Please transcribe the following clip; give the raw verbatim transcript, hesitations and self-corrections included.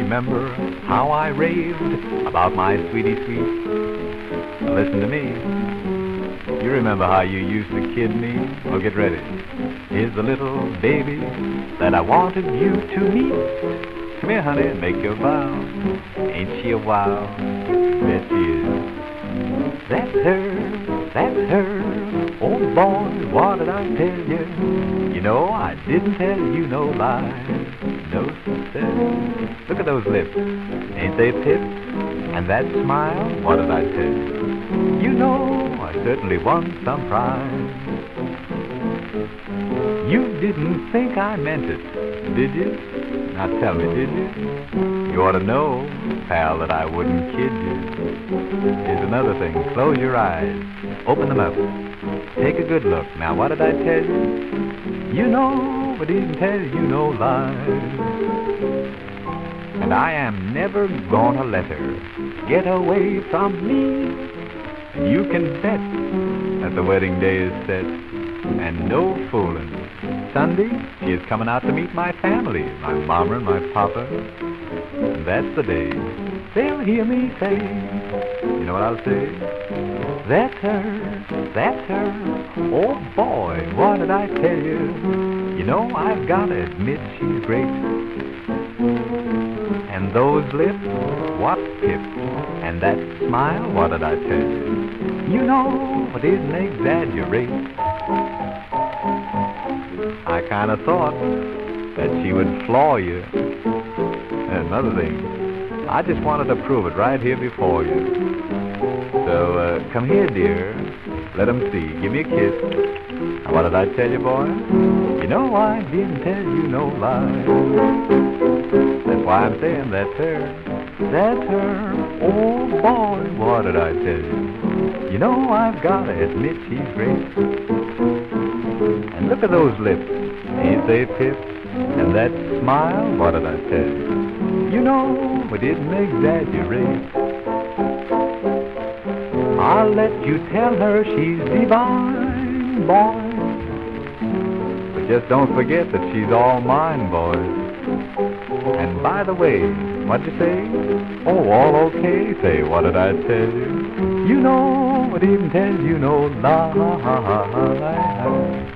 remember how I raved about my sweetie sweet? Now listen to me. You remember how you used to kid me? Well, get ready. Here's the little baby that I wanted you to meet. Come here, honey, make your bow. Ain't she a wow? Bet she is. That's her, that's her. Oh boy, what did I tell you? You know I didn't tell you no lie. No success. Look at those lips. Ain't they pips? And that smile, what did I tell you? You know I certainly won some prize. You didn't think I meant it, did you? Now tell me, did you? You ought to know, pal, that I wouldn't kid you. Here's another thing. Close your eyes. Open them up. Take a good look. Now, what did I tell you? You know, but didn't tell you no lies. And I am never gonna let her get away from me. And you can bet that the wedding day is set. And no fooling. Sunday, she is coming out to meet my family, my mama and my papa. And that's the day they'll hear me say, you know what I'll say? That's her, that's her. Oh boy, what did I tell you? You know, I've gotta admit she's great. And those lips, what pip. And that smile, what did I tell you? You know, I didn't exaggerate. I kind of thought that she would floor you. And another thing, I just wanted to prove it right here before you. So, uh, come here, dear. Let 'em see. Give me a kiss. Now, what did I tell you, boy? You know I didn't tell you no lie. That's why I'm saying that's her. That's her. Oh, boy, what did I tell you? You know I've got to admit she's great. And look at those lips. Ain't they pips? And that smile, what did I tell you? You know we didn't exaggerate. I'll let you tell her she's divine, boy. But just don't forget that she's all mine, boys. And by the way, what'd you say? Oh, all okay. Say, what did I tell you? You know I didn't tell you no lie.